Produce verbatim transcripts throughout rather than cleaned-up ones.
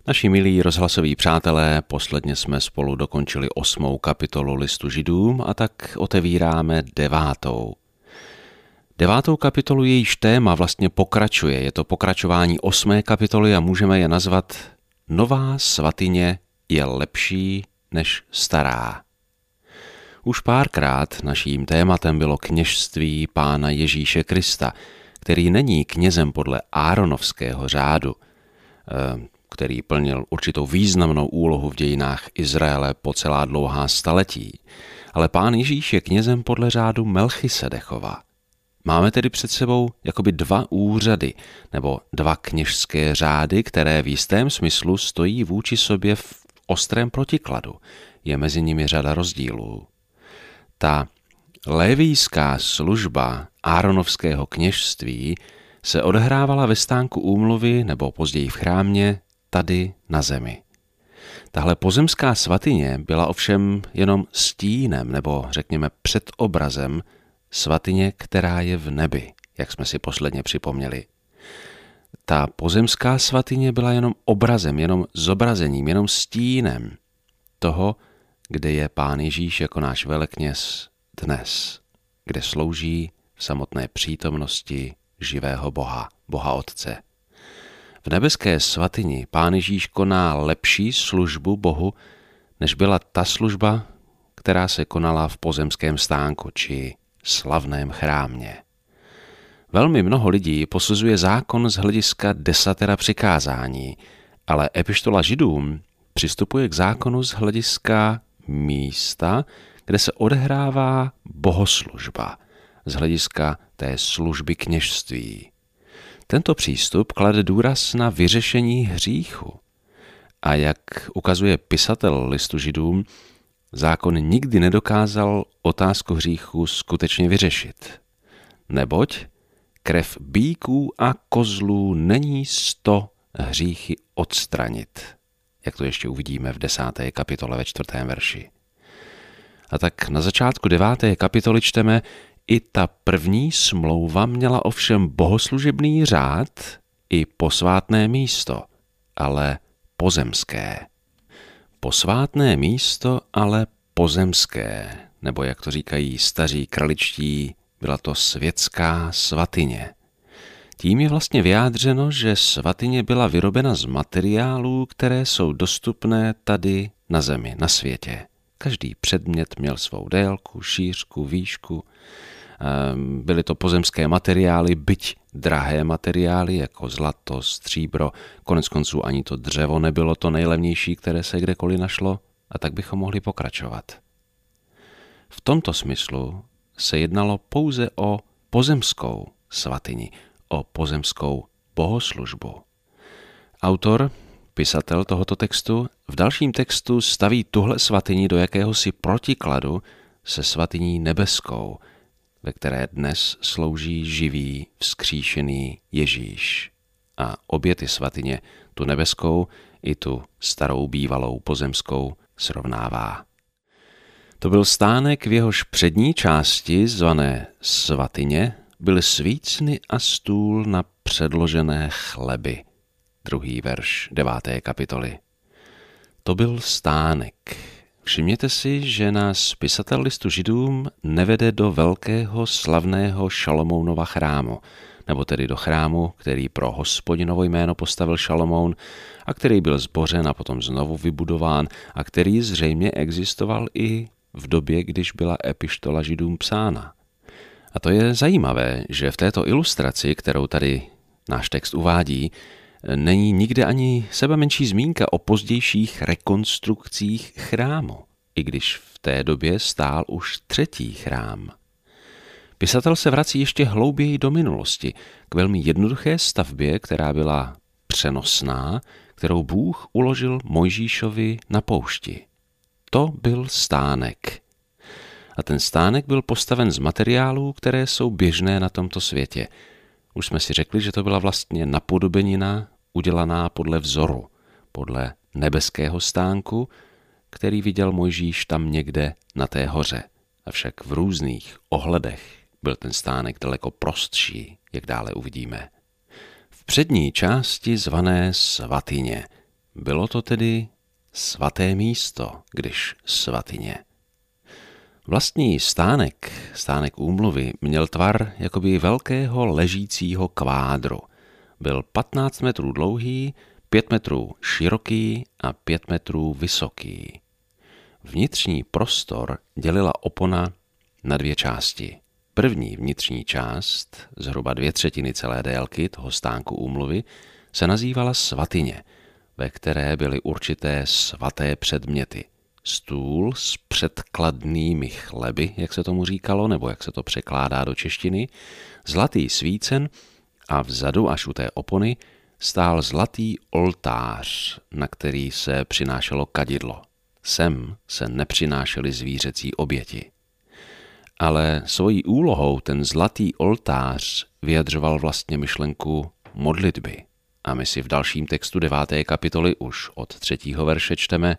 Naši milí rozhlasoví přátelé, posledně jsme spolu dokončili osmou kapitolu listu Židům a tak otevíráme devátou. Devátou kapitolu, jejíž téma vlastně pokračuje. Je to pokračování osmé kapitoly a můžeme je nazvat Nová svatyně je lepší než stará. Už párkrát naším tématem bylo kněžství Pána Ježíše Krista, který není knězem podle áronovského řádu, který plnil určitou významnou úlohu v dějinách Izraele po celá dlouhá staletí, ale Pán Ježíš je knězem podle řádu Melchisedechova. Máme tedy před sebou jakoby dva úřady nebo dva kněžské řády, které v jistém smyslu stojí vůči sobě v ostrém protikladu. Je mezi nimi řada rozdílů. Ta lévíská služba áronovského kněžství se odehrávala ve stánku úmluvy nebo později v chrámě tady na zemi. Tahle pozemská svatyně byla ovšem jenom stínem nebo řekněme předobrazem svatyně, která je v nebi, jak jsme si posledně připomněli. Ta pozemská svatyně byla jenom obrazem, jenom zobrazením, jenom stínem toho, kde je Pán Ježíš jako náš velekněz dnes, kde slouží v samotné přítomnosti živého Boha, Boha Otce. V nebeské svatyni Pán Ježíš koná lepší službu Bohu, než byla ta služba, která se konala v pozemském stánku či slavném chrámě. Velmi mnoho lidí posuzuje zákon z hlediska desatera přikázání, ale epištola Židům přistupuje k zákonu z hlediska místa, kde se odehrává bohoslužba, z hlediska té služby kněžství. Tento přístup klade důraz na vyřešení hříchu. A jak ukazuje pisatel listu Židům, zákon nikdy nedokázal otázku hříchu skutečně vyřešit. Neboť krev býků a kozlů není sto hříchy odstranit, jak to ještě uvidíme v desáté kapitole ve čtvrtém verši. A tak na začátku deváté kapitoly čteme: I ta první smlouva měla ovšem bohoslužebný řád i posvátné místo, ale pozemské. Posvátné místo, ale pozemské, nebo jak to říkají staří kraličtí, byla to světská svatyně. Tím je vlastně vyjádřeno, že svatyně byla vyrobena z materiálů, které jsou dostupné tady na zemi, na světě. Každý předmět měl svou délku, šířku, výšku. Byly to pozemské materiály, byť drahé materiály, jako zlato, stříbro. Konec konců ani to dřevo nebylo to nejlevnější, které se kdekoliv našlo, a tak bychom mohli pokračovat. V tomto smyslu se jednalo pouze o pozemskou svatyni, o pozemskou bohoslužbu. Autor, pisatel tohoto textu, v dalším textu staví tuhle svatyni do jakéhosi protikladu se svatyní nebeskou, ve které dnes slouží živý, vzkříšený Ježíš. A obě ty svatyně, tu nebeskou i tu starou bývalou pozemskou, srovnává. To byl stánek, v jehož přední části, zvané svatyně, byly svícny a stůl na předložené chleby. Druhý verš deváté kapitoly. To byl stánek. Všimněte si, že nás pisatel listu Židům nevede do velkého slavného Šalomounova chrámu, nebo tedy do chrámu, který pro Hospodinovo jméno postavil Šalomoun a který byl zbořen a potom znovu vybudován a který zřejmě existoval i v době, když byla epištola Židům psána. A to je zajímavé, že v této ilustraci, kterou tady náš text uvádí, není nikde ani sebemenší zmínka o pozdějších rekonstrukcích chrámu, i když v té době stál už třetí chrám. Pisatel se vrací ještě hlouběji do minulosti, k velmi jednoduché stavbě, která byla přenosná, kterou Bůh uložil Mojžíšovi na poušti. To byl stánek. A ten stánek byl postaven z materiálů, které jsou běžné na tomto světě. Už jsme si řekli, že to byla vlastně napodobenina udělaná podle vzoru, podle nebeského stánku, který viděl Mojžíš tam někde na té hoře. Avšak v různých ohledech byl ten stánek daleko prostší, jak dále uvidíme. V přední části zvané svatyně Bylo to tedy svaté místo, když svatyně. Vlastní stánek, stánek úmluvy, měl tvar jakoby velkého ležícího kvádru. Byl patnáct metrů dlouhý, pět metrů široký a pět metrů vysoký. Vnitřní prostor dělila opona na dvě části. První vnitřní část, zhruba dvě třetiny celé délky toho stánku úmluvy, se nazývala svatyně, ve které byly určité svaté předměty. Stůl s předkladnými chleby, jak se tomu říkalo, nebo jak se to překládá do češtiny, zlatý svícen a vzadu až u té opony stál zlatý oltář, na který se přinášelo kadidlo. Sem se nepřinášely zvířecí oběti. Ale svojí úlohou ten zlatý oltář vyjadřoval vlastně myšlenku modlitby. A my si v dalším textu deváté kapitoly už od třetího verše čteme: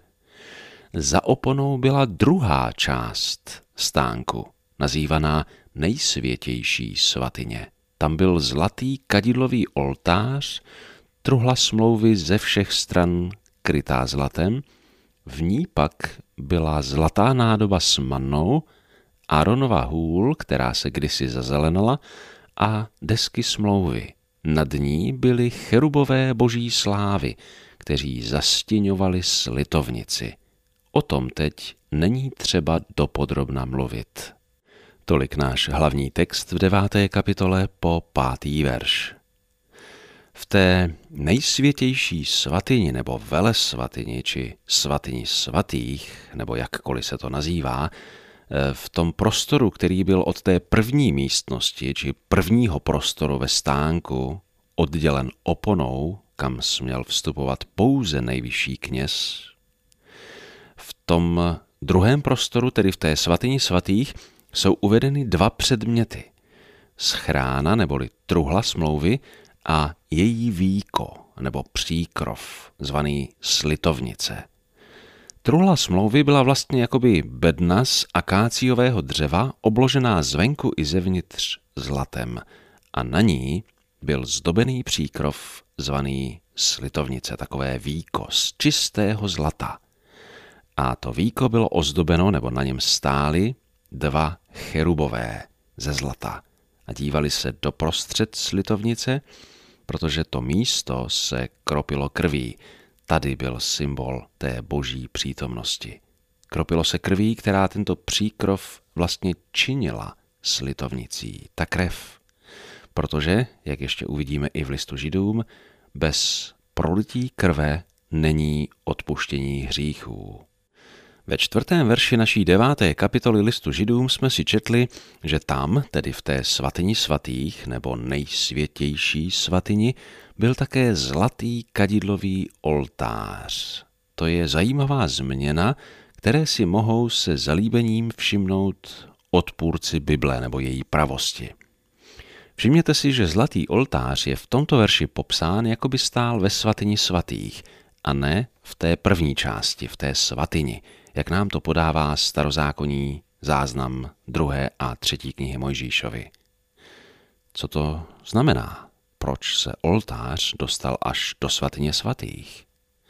Za oponou byla druhá část stánku, nazývaná nejsvětější svatyně. Tam byl zlatý kadidlový oltář, truhla smlouvy ze všech stran krytá zlatem, v ní pak byla zlatá nádoba s mannou, Áronova hůl, která se kdysi zazelenala, a desky smlouvy. Nad ní byly cherubové boží slávy, kteří zastěňovali slitovnici. O tom teď není třeba dopodrobna mluvit. Tolik náš hlavní text v deváté kapitole po pátý verš. V té nejsvětější svatyni nebo velesvatyni či svatyni svatých, nebo jakkoliv se to nazývá, v tom prostoru, který byl od té první místnosti či prvního prostoru ve stánku oddělen oponou, kam směl vstupovat pouze nejvyšší kněz, v tom druhém prostoru, tedy v té svatyni svatých, jsou uvedeny dva předměty. Schrána neboli truhla smlouvy a její víko nebo příkrov, zvaný slitovnice. Truhla smlouvy byla vlastně jakoby bedna z akáciového dřeva, obložená zvenku i zevnitř zlatem, a na ní byl zdobený příkrov zvaný slitovnice, takové víko z čistého zlata. A to víko bylo ozdobeno, nebo na něm stály dva cherubové ze zlata a dívali se doprostřed slitovnice, protože to místo se kropilo krví. Tady byl symbol té boží přítomnosti. Kropilo se krví, která tento příkrov vlastně činila slitovnicí, ta krev. Protože, jak ještě uvidíme i v listu Židům, bez prolití krve není odpuštění hříchů. Ve čtvrtém verši naší deváté kapitoly listu Židům jsme si četli, že tam, tedy v té svatyni svatých nebo nejsvětější svatyni, byl také zlatý kadidlový oltář. To je zajímavá změna, které si mohou se zalíbením všimnout odpůrci Bible nebo její pravosti. Všimněte si, že zlatý oltář je v tomto verši popsán, jako by stál ve svatyni svatých, a ne v té první části, v té svatyni, jak nám to podává starozákonní záznam druhé a třetí knihy Mojžíšovi. Co to znamená? Proč se oltář dostal až do svatyně svatých?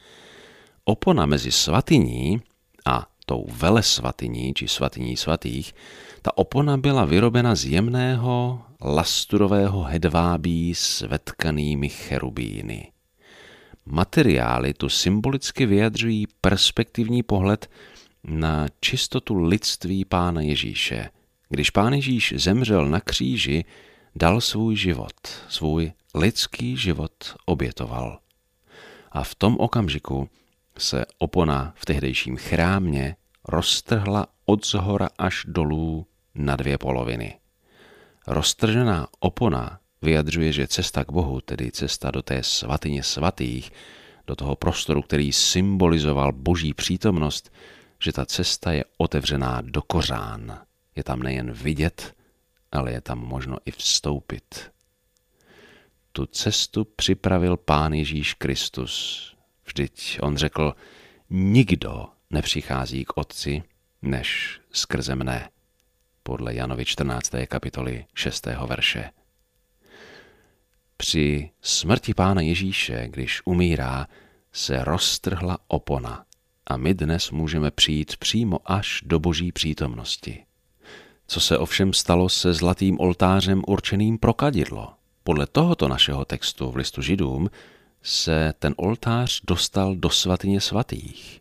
Opona mezi svatyní a tou velesvatyní či svatyní svatých, ta opona byla vyrobena z jemného lasturového hedvábí s vetkanými cherubíny. Materiály tu symbolicky vyjadřují perspektivní pohled na čistotu lidství Pána Ježíše. Když Pán Ježíš zemřel na kříži, dal svůj život, svůj lidský život obětoval. A v tom okamžiku se opona v tehdejším chrámě roztrhla od zhora až dolů na dvě poloviny. Roztržená opona vyjadřuje, že cesta k Bohu, tedy cesta do té svatyně svatých, do toho prostoru, který symbolizoval boží přítomnost, že ta cesta je otevřená do kořán. Je tam nejen vidět, ale je tam možno i vstoupit. Tu cestu připravil Pán Ježíš Kristus. Vždyť on řekl, nikdo nepřichází k Otci, než skrze mne. Podle Janovi čtrnácté kapitoly šestého verše. Při smrti Pána Ježíše, když umírá, se roztrhla opona a my dnes můžeme přijít přímo až do Boží přítomnosti. Co se ovšem stalo se zlatým oltářem určeným pro kadidlo? Podle tohoto našeho textu v listu Židům se ten oltář dostal do svatyně svatých.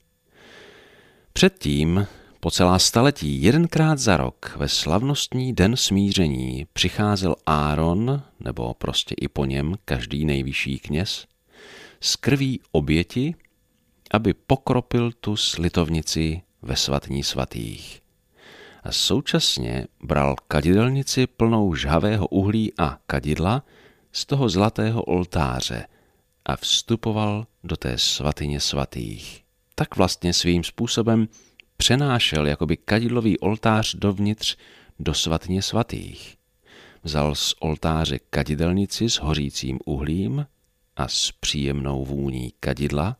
Předtím, po celá staletí, jedenkrát za rok ve slavnostní den smíření přicházel Áron, nebo prostě i po něm každý nejvyšší kněz, z krví oběti, aby pokropil tu slitovnici ve svatyni svatých. A současně bral kadidelnici plnou žhavého uhlí a kadidla z toho zlatého oltáře a vstupoval do té svatyně svatých. Tak vlastně svým způsobem přenášel jakoby kadidlový oltář dovnitř do svatyně svatých. Vzal z oltáře kadidelnici s hořícím uhlím a s příjemnou vůní kadidla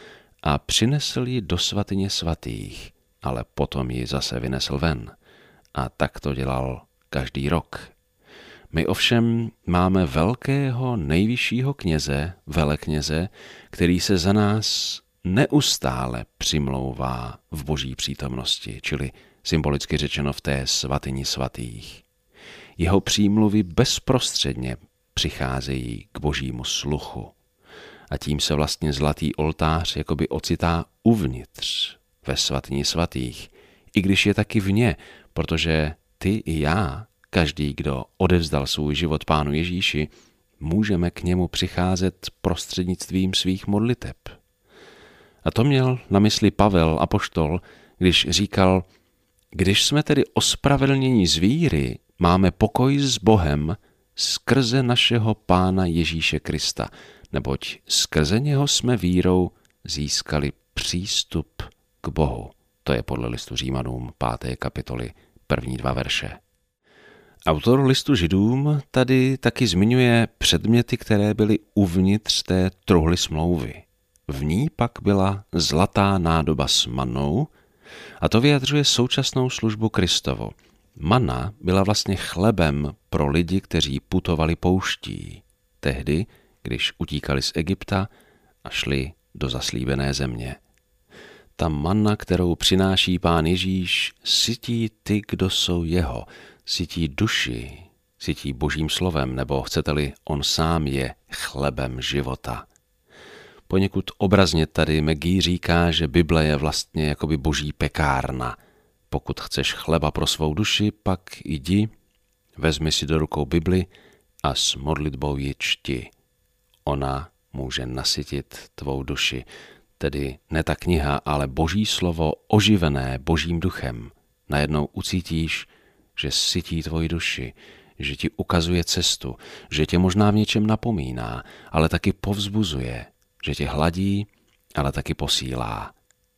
a přinesl ji do svatyně svatých, ale potom ji zase vynesl ven. A tak to dělal každý rok. My ovšem máme velkého nejvyššího kněze, velekněze, který se za nás neustále přimlouvá v Boží přítomnosti, čili symbolicky řečeno v té svatyni svatých. Jeho přímluvy bezprostředně přicházejí k Božímu sluchu a tím se vlastně zlatý oltář jakoby ocitá uvnitř ve svatyni svatých, i když je taky vně, protože ty i já, každý, kdo odevzdal svůj život Pánu Ježíši, můžeme k němu přicházet prostřednictvím svých modliteb. A to měl na mysli Pavel apoštol, když říkal, když jsme tedy ospravedlněni z víry, máme pokoj s Bohem skrze našeho Pána Ježíše Krista, neboť skrze něho jsme vírou získali přístup k Bohu. To je podle listu Římanům páté kapitoly první dva verše. Autor listu Židům tady taky zmiňuje předměty, které byly uvnitř té truhly smlouvy. V ní pak byla zlatá nádoba s mannou a to vyjadřuje současnou službu Kristovu. Manna byla vlastně chlebem pro lidi, kteří putovali pouští. Tehdy, když utíkali z Egypta a šli do zaslíbené země. Ta manna, kterou přináší Pán Ježíš, sytí ty, kdo jsou jeho, sytí duši, sytí Božím slovem, nebo chcete-li, on sám je chlebem života. Poněkud obrazně tady Maggie říká, že Bible je vlastně jakoby Boží pekárna. Pokud chceš chleba pro svou duši, pak jdi, vezmi si do rukou Bibli a s modlitbou ji čti. Ona může nasytit tvou duši, tedy ne ta kniha, ale Boží slovo oživené Božím duchem. Najednou ucítíš, že sytí tvoji duši, že ti ukazuje cestu, že tě možná v něčem napomíná, ale taky povzbuzuje, že tě hladí, ale taky posílá.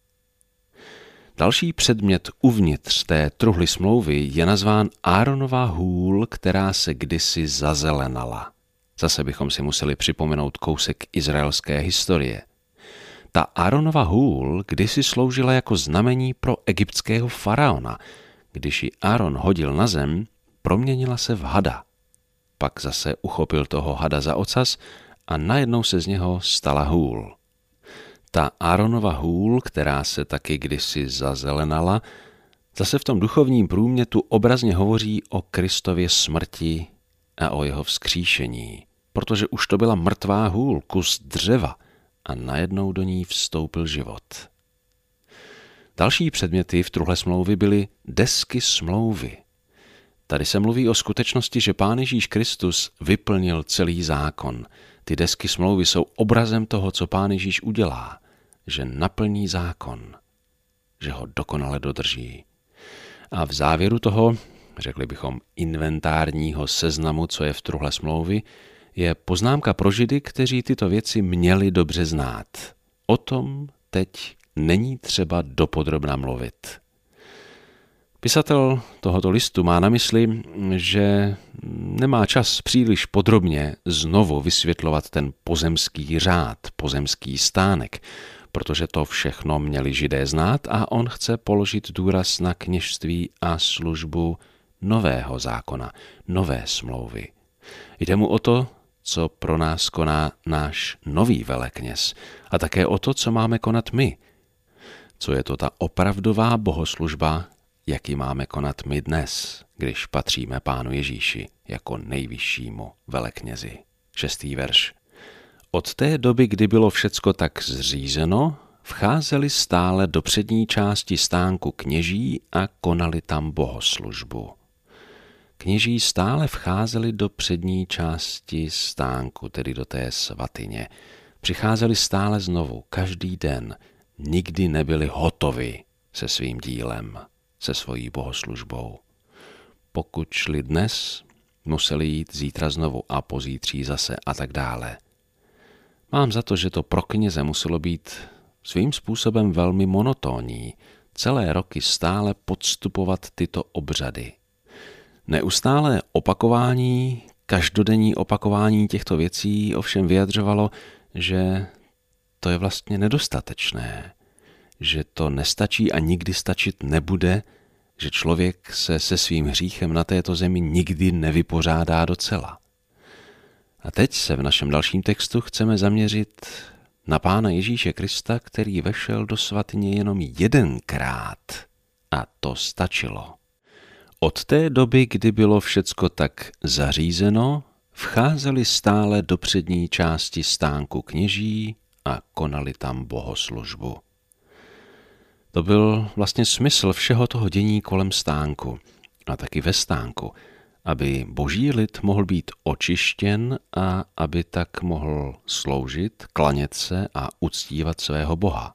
Další předmět uvnitř té truhly smlouvy je nazván Áronova hůl, která se kdysi zazelenala. Zase bychom si museli připomenout kousek izraelské historie. Ta Áronova hůl kdysi sloužila jako znamení pro egyptského faraona. Když ji Áron hodil na zem, proměnila se v hada. Pak zase uchopil toho hada za ocas a najednou se z něho stala hůl. Ta Áronova hůl, která se taky kdysi zazelenala, zase v tom duchovním průmětu obrazně hovoří o Kristově smrti a o jeho vzkříšení, protože už to byla mrtvá hůl, kus dřeva, a najednou do ní vstoupil život. Další předměty v truhle smlouvy byly desky smlouvy. Tady se mluví o skutečnosti, že Pán Ježíš Kristus vyplnil celý zákon. Ty desky smlouvy jsou obrazem toho, co Pán Ježíš udělá, že naplní zákon, že ho dokonale dodrží. A v závěru toho, řekli bychom inventárního seznamu, co je v truhle smlouvy, je poznámka pro Židy, kteří tyto věci měli dobře znát. O tom teď není třeba dopodrobna mluvit. Pisatel tohoto listu má na mysli, že nemá čas příliš podrobně znovu vysvětlovat ten pozemský řád, pozemský stánek, protože to všechno měli Židé znát a on chce položit důraz na kněžství a službu nového zákona, nové smlouvy. Jde mu o to, co pro nás koná náš nový velekněz a také o to, co máme konat my. Co je to ta opravdová bohoslužba, jak ji máme konat my dnes, když patříme Pánu Ježíši jako nejvyššímu veleknězi. Šestý verš. Od té doby, kdy bylo všecko tak zřízeno, vcházeli stále do přední části stánku kněží a konali tam bohoslužbu. Kněží stále vcházeli do přední části stánku, tedy do té svatyně. Přicházeli stále znovu, každý den. Nikdy nebyli hotovi se svým dílem, se svojí bohoslužbou. Pokud šli dnes, museli jít zítra znovu a pozítří zase a tak dále. Mám za to, že to pro kněze muselo být svým způsobem velmi monotónní, celé roky stále podstupovat tyto obřady. Neustálé opakování, každodenní opakování těchto věcí ovšem vyjadřovalo, že to je vlastně nedostatečné, že to nestačí a nikdy stačit nebude, že člověk se se svým hříchem na této zemi nikdy nevypořádá docela. A teď se v našem dalším textu chceme zaměřit na Pána Ježíše Krista, který vešel do svatyně jenom jedenkrát a to stačilo. Od té doby, kdy bylo všecko tak zařízeno, vcházeli stále do přední části stánku kněží a konali tam bohoslužbu. To byl vlastně smysl všeho toho dění kolem stánku a taky ve stánku, aby boží lid mohl být očištěn a aby tak mohl sloužit, klanět se a uctívat svého Boha.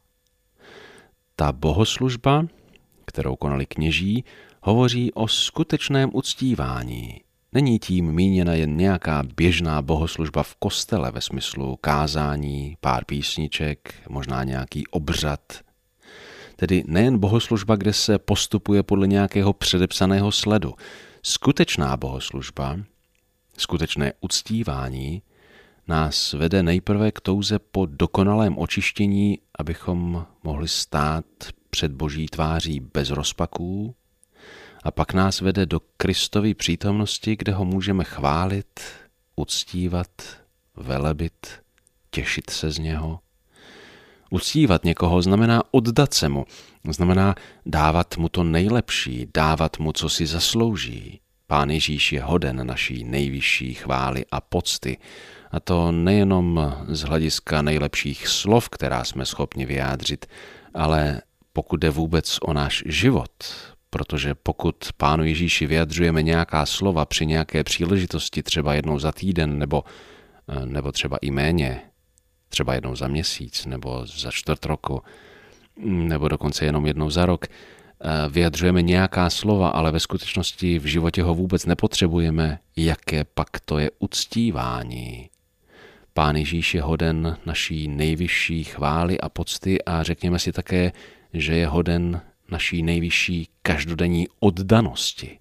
Ta bohoslužba, kterou konali kněží, hovoří o skutečném uctívání. Není tím míněna jen nějaká běžná bohoslužba v kostele ve smyslu kázání, pár písniček, možná nějaký obřad. Tedy nejen bohoslužba, kde se postupuje podle nějakého předepsaného sledu. Skutečná bohoslužba, skutečné uctívání nás vede nejprve k touze po dokonalém očištění, abychom mohli stát před Boží tváří bez rozpaků, a pak nás vede do Kristovy přítomnosti, kde ho můžeme chválit, uctívat, velebit, těšit se z něho. Uctívat někoho znamená oddat se mu, znamená dávat mu to nejlepší, dávat mu, co si zaslouží. Pán Ježíš je hoden naší nejvyšší chvály a pocty, a to nejenom z hlediska nejlepších slov, která jsme schopni vyjádřit, ale pokud jde vůbec o náš život, protože pokud Pánu Ježíši vyjadřujeme nějaká slova při nějaké příležitosti, třeba jednou za týden, nebo, nebo třeba i méně, třeba jednou za měsíc, nebo za čtvrt roku, nebo dokonce jenom jednou za rok, vyjadřujeme nějaká slova, ale ve skutečnosti v životě ho vůbec nepotřebujeme, jaké pak to je uctívání. Pán Ježíš je hoden naší nejvyšší chvály a pocty a řekněme si také, že je hoden naší nejvyšší každodenní oddanosti.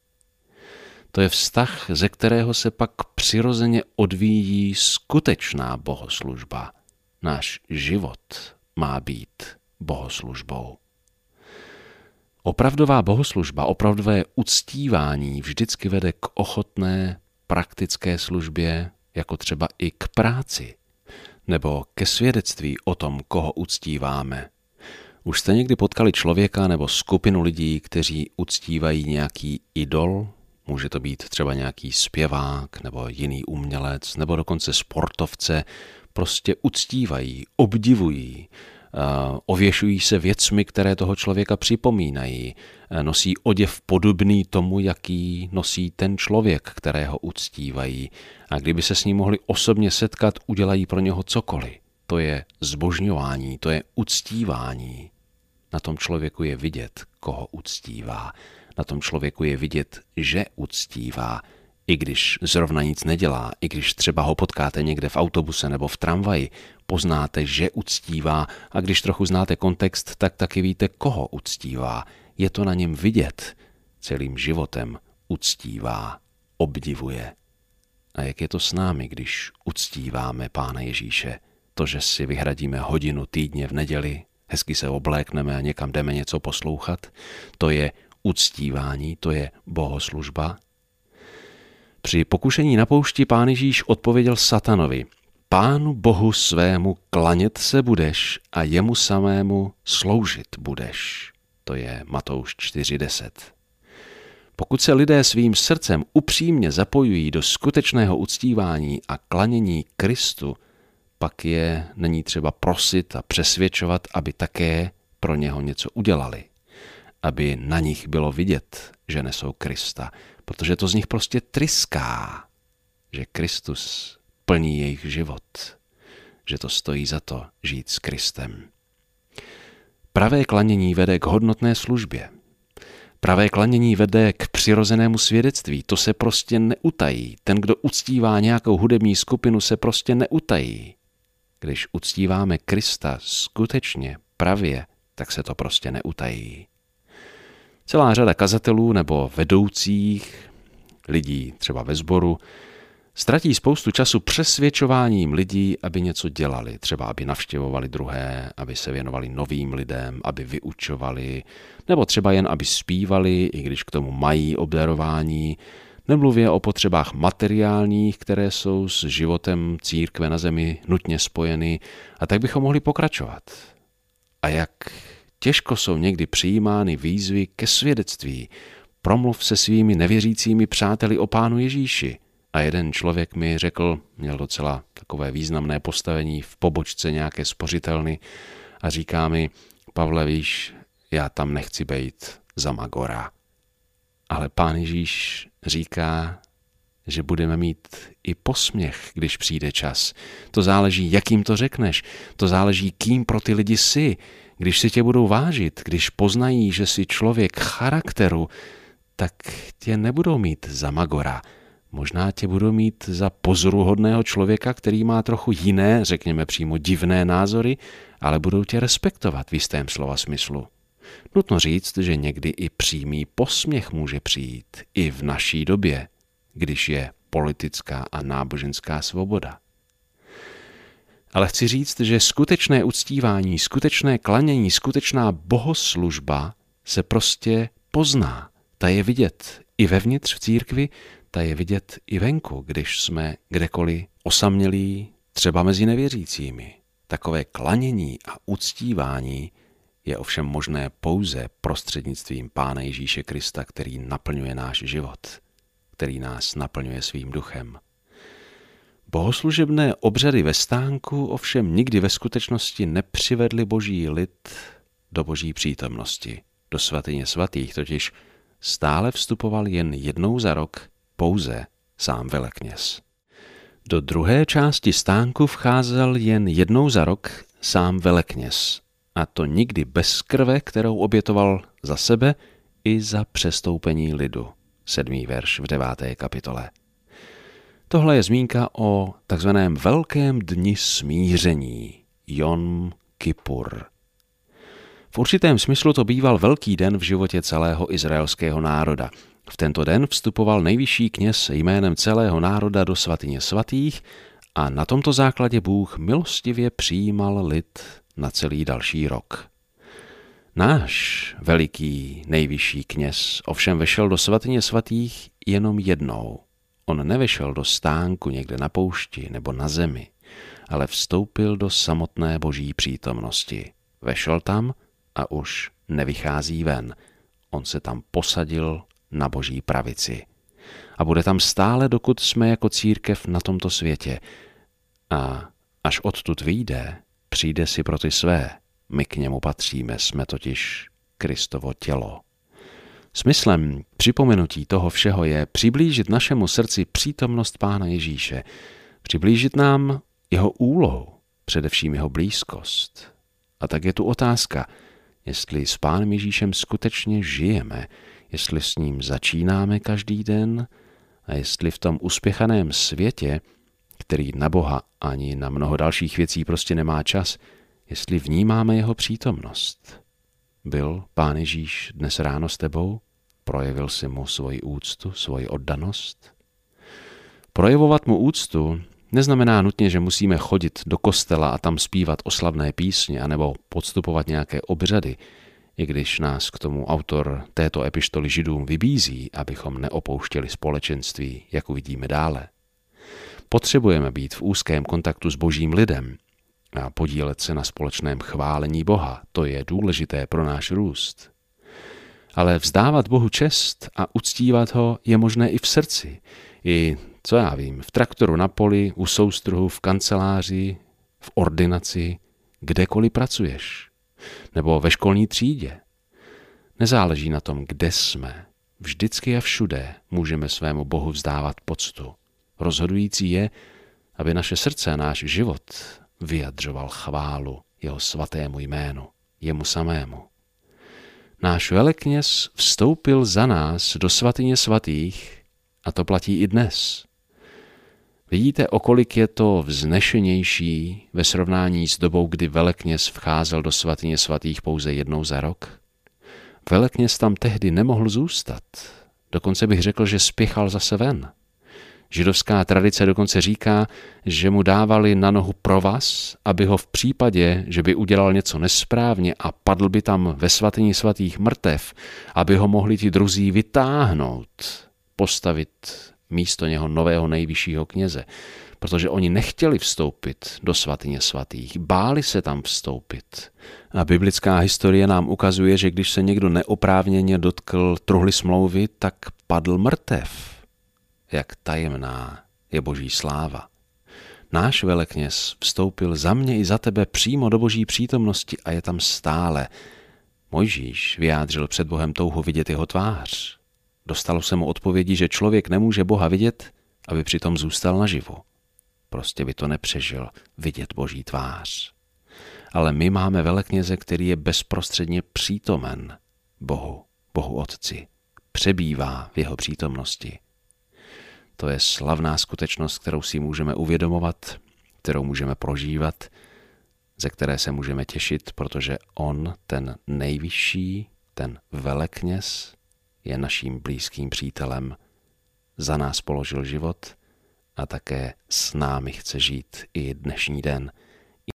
To je vztah, ze kterého se pak přirozeně odvíjí skutečná bohoslužba. Náš život má být bohoslužbou. Opravdová bohoslužba, opravdové uctívání vždycky vede k ochotné, praktické službě, jako třeba i k práci, nebo ke svědectví o tom, koho uctíváme. Už jste někdy potkali člověka nebo skupinu lidí, kteří uctívají nějaký idol? Může to být třeba nějaký zpěvák nebo jiný umělec, nebo dokonce sportovce. Prostě uctívají, obdivují, ověšují se věcmi, které toho člověka připomínají, nosí oděv podobný tomu, jaký nosí ten člověk, kterého uctívají. A kdyby se s ním mohli osobně setkat, udělají pro něho cokoliv. To je zbožňování, to je uctívání. Na tom člověku je vidět, koho uctívá. Na tom člověku je vidět, že uctívá, i když zrovna nic nedělá, i když třeba ho potkáte někde v autobuse nebo v tramvaji, poznáte, že uctívá, a když trochu znáte kontext, tak taky víte, koho uctívá. Je to na něm vidět. Celým životem uctívá, obdivuje. A jak je to s námi, když uctíváme Pána Ježíše? To, že si vyhradíme hodinu týdně v neděli, hezky se oblékneme a někam jdeme něco poslouchat, to je uctívání, to je bohoslužba. Při pokušení na poušti Pán Ježíš odpověděl satanovi: Pánu Bohu svému klanět se budeš a jemu samému sloužit budeš. To je Matouš čtyři deset. Pokud se lidé svým srdcem upřímně zapojují do skutečného uctívání a klanění Kristu, pak je není třeba prosit a přesvědčovat, aby také pro něho něco udělali. Aby na nich bylo vidět, že nesou Krista, protože to z nich prostě tryská, že Kristus plní jejich život, že to stojí za to žít s Kristem. Pravé klanění vede k hodnotné službě. Pravé klanění vede k přirozenému svědectví. To se prostě neutají. Ten, kdo uctívá nějakou hudební skupinu, se prostě neutají. Když uctíváme Krista skutečně, pravě, tak se to prostě neutají. Celá řada kazatelů nebo vedoucích, lidí třeba ve sboru, ztratí spoustu času přesvědčováním lidí, aby něco dělali. Třeba aby navštěvovali druhé, aby se věnovali novým lidem, aby vyučovali, nebo třeba jen aby zpívali, i když k tomu mají obdarování. Nemluvě o potřebách materiálních, které jsou s životem církve na zemi nutně spojeny, a tak bychom mohli pokračovat. A jak těžko jsou někdy přijímány výzvy ke svědectví. Promluv se svými nevěřícími přáteli o Pánu Ježíši. A jeden člověk mi řekl, měl docela takové významné postavení v pobočce nějaké spořitelny a říká mi: Pavle, víš, já tam nechci bejt za magora. Ale Pán Ježíš říká, že budeme mít i posměch, když přijde čas. To záleží, jakým to řekneš. To záleží, kým pro ty lidi jsi. Když si tě budou vážit, když poznají, že jsi člověk charakteru, tak tě nebudou mít za magora. Možná tě budou mít za pozoruhodného člověka, který má trochu jiné, řekněme přímo divné názory, ale budou tě respektovat v jistém slova smyslu. Nutno říct, že někdy i přímý posměch může přijít i v naší době, když je politická a náboženská svoboda. Ale chci říct, že skutečné uctívání, skutečné klanění, skutečná bohoslužba se prostě pozná. Ta je vidět i vevnitř v církvi, ta je vidět i venku, když jsme kdekoliv osamělí, třeba mezi nevěřícími. Takové klanění a uctívání je ovšem možné pouze prostřednictvím Pána Ježíše Krista, který naplňuje náš život, který nás naplňuje svým duchem. Bohoslužebné obřady ve stánku ovšem nikdy ve skutečnosti nepřivedly boží lid do boží přítomnosti. Do svatyně svatých totiž stále vstupoval jen jednou za rok pouze sám velekněz. Do druhé části stánku vcházel jen jednou za rok sám velekněz, a to nikdy bez krve, kterou obětoval za sebe i za přestoupení lidu. Sedmý verš v deváté kapitole. Tohle je zmínka o takzvaném velkém dni smíření, Jom Kippur. V určitém smyslu to býval velký den v životě celého izraelského národa. V tento den vstupoval nejvyšší kněz jménem celého národa do svatyně svatých a na tomto základě Bůh milostivě přijímal lid na celý další rok. Náš veliký nejvyšší kněz ovšem vešel do svatyně svatých jenom jednou. On nevešel do stánku někde na poušti nebo na zemi, ale vstoupil do samotné boží přítomnosti. Vešel tam a už nevychází ven. On se tam posadil na boží pravici. A bude tam stále, dokud jsme jako církev na tomto světě. A až odtud vyjde, přijde si pro ty své. My k němu patříme, jsme totiž Kristovo tělo. Smyslem připomenutí toho všeho je přiblížit našemu srdci přítomnost Pána Ježíše, přiblížit nám jeho úlohu, především jeho blízkost. A tak je tu otázka, jestli s Pánem Ježíšem skutečně žijeme, jestli s ním začínáme každý den a jestli v tom uspěchaném světě, který na Boha ani na mnoho dalších věcí prostě nemá čas, jestli vnímáme jeho přítomnost. Byl Pán Ježíš dnes ráno s tebou? Projevil si mu svoji úctu, svoji oddanost? Projevovat mu úctu neznamená nutně, že musíme chodit do kostela a tam zpívat oslavné písně anebo podstupovat nějaké obřady. i když nás k tomu autor této epištoly Židům vybízí, abychom neopouštěli společenství, jak uvidíme dále. Potřebujeme být v úzkém kontaktu s božím lidem a podílet se na společném chválení Boha. To je důležité pro náš růst. Ale vzdávat Bohu čest a uctívat ho je možné i v srdci. I, co já vím, v traktoru na poli, u soustruhu, v kanceláři, v ordinaci, kdekoliv pracuješ. Nebo ve školní třídě. Nezáleží na tom, kde jsme. Vždycky a všude můžeme svému Bohu vzdávat poctu. Rozhodující je, aby naše srdce a náš život vyjadřoval chválu jeho svatému jménu, jemu samému. Náš velekněz vstoupil za nás do svatyně svatých a to platí i dnes. Vidíte, o kolik je to vznešenější ve srovnání s dobou, kdy velekněz vcházel do svatyně svatých pouze jednou za rok? Velekněz tam tehdy nemohl zůstat. Dokonce bych řekl, že spěchal zase ven. Židovská tradice dokonce říká, že mu dávali na nohu provaz, aby ho v případě, že by udělal něco nesprávně a padl by tam ve svatyni svatých mrtev, aby ho mohli ti druzí vytáhnout, postavit místo něho nového nejvyššího kněze, protože oni nechtěli vstoupit do svatyně svatých, báli se tam vstoupit. A biblická historie nám ukazuje, že když se někdo neoprávněně dotkl truhly smlouvy, tak padl mrtev. Jak tajemná je boží sláva. Náš velekněz vstoupil za mě i za tebe přímo do boží přítomnosti a je tam stále. Mojžíš vyjádřil před Bohem touhu vidět jeho tvář. Dostalo se mu odpovědi, že člověk nemůže Boha vidět, aby přitom zůstal naživu. Prostě by to nepřežil vidět boží tvář. Ale my máme velekněze, který je bezprostředně přítomen Bohu, Bohu Otci. Přebývá v jeho přítomnosti. To je slavná skutečnost, kterou si můžeme uvědomovat, kterou můžeme prožívat, ze které se můžeme těšit, protože on, ten nejvyšší, ten velekněz, je naším blízkým přítelem, za nás položil život a také s námi chce žít i dnešní den.